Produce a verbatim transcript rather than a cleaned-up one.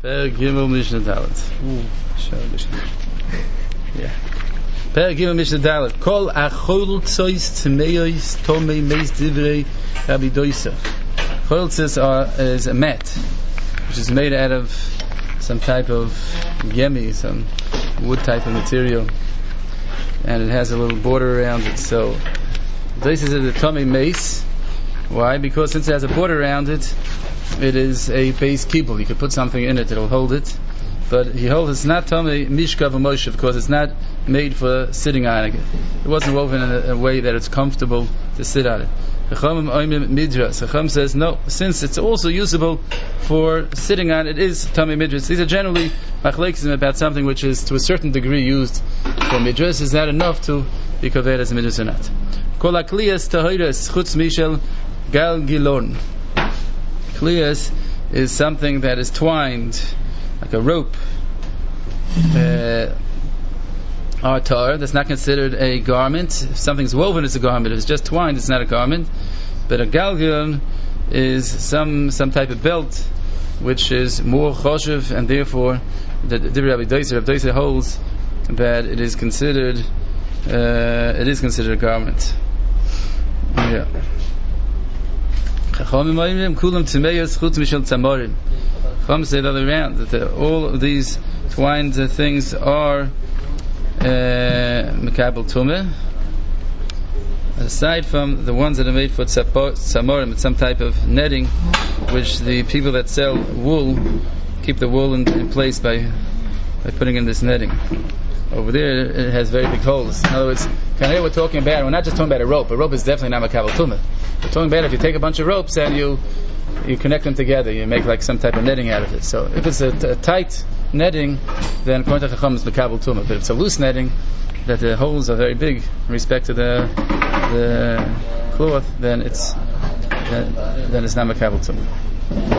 Per Gimel Mishnah Dalet. Yeah. Per Gimel Mishnah Dalet. Kol achol tzois tmeyois tomei meis divrei Rabbi Doisa. Chol tzois is a mat, which is made out of some type of yemi, some wood type of material, and it has a little border around it. So this is the tomei meis. Why? Because since it has a border around it, it is a base kibble. You could put something in it; it'll hold it. But he holds it's not tomei mishkav Moshe because it's not made for sitting on it. It wasn't woven in a, a way that it's comfortable to sit on it. Chacham says no, since it's also usable for sitting on, it is tomei midras. These are generally machlekes about something which is to a certain degree used for midras. Is that enough to be covered as a midras or not? Kol hakliyas tahiras chutz mishel gal gilon. Kliyas is something that is twined like a rope. Uh, Artar, that's not considered a garment. If something's woven, it's a garment. If it's just twined, it's not a garment. But a galgion is some some type of belt, which is more choshev, and therefore, the Rabbi Doisa, Rabbi Doisa holds that it is considered uh, it is considered a garment. Yeah. Chacham say the other way around, that the, all of these twined uh, things are mekabel tumah, aside from the ones that are made for tzamorim, it's some type of netting, which the people that sell wool keep the wool in, in place by by putting in this netting. Over there, it has very big holes. In other words, kind of we're talking about, we're not just talking about a rope. A rope is definitely not mekabel tumah. We're talking about if you take a bunch of ropes and you you connect them together, you make like some type of netting out of it. So if it's a, t- a tight netting, then according to Chacham it's mekabel tumah. But if it's a loose netting, that the holes are very big in respect to the the cloth, then it's then, then it's not mekabel tumah.